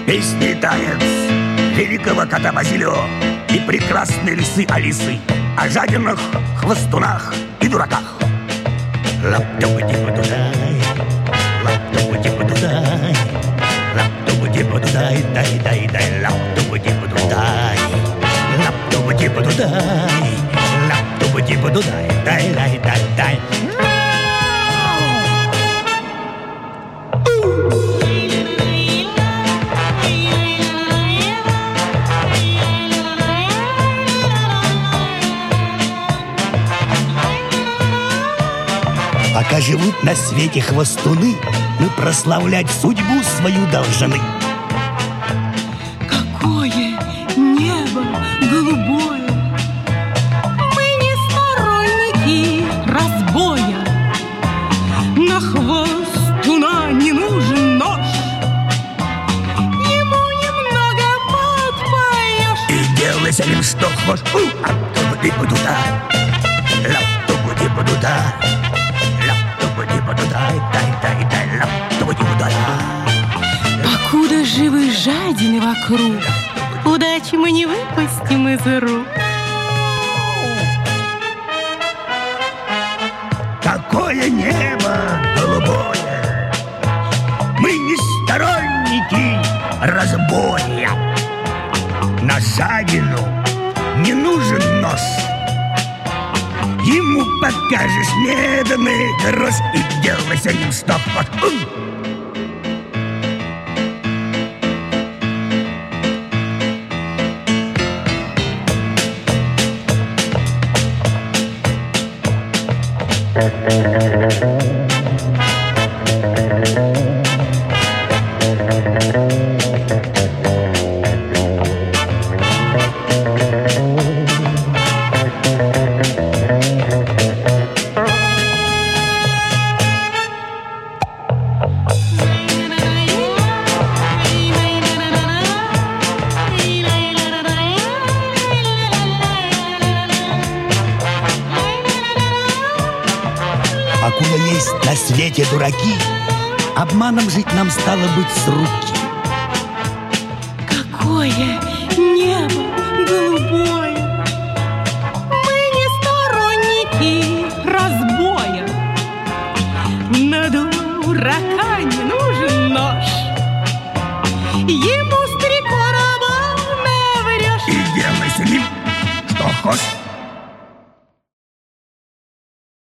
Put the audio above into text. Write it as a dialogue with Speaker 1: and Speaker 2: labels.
Speaker 1: Песни танец великого кота Базилио и прекрасной лисы Алисы о жадинах, хвостунах и дураках. Лап-тупа-типа-дудай, лап-тупа-типа-дудай, лап-тупа-типа-дудай, дай-дай-дай, лап-тупа-типа-дудай, лап-тупа-типа-дудай, лап-тупа-типа-дудай, дай-дай-дай-дай. Пока живут на свете хвостуны, мы прославлять судьбу свою должны.
Speaker 2: Какое небо голубое! Мы не сторонники разбоя. На хвостуна не нужен нож, ему немного подпоешь.
Speaker 1: И делай с ним что хочешь. Ап-тупа-типа-дуда, лап-тупа-типа-дуда,
Speaker 2: покуда живы жадины вокруг, удачи мы не выпустим из рук.
Speaker 1: Какое небо голубое! Мы не сторонники разбоя. На жадину не нужен нож, ему покажешь медный грош и делай с ним что хочешь. Покуда есть на свете дураки, обманом жить нам стало быть с руки.
Speaker 2: Какое небо голубое! Мы не сторонники разбоя. На дурака не нужен нож, ему с 3 короба наврешь.
Speaker 1: И делай с ним что хочешь.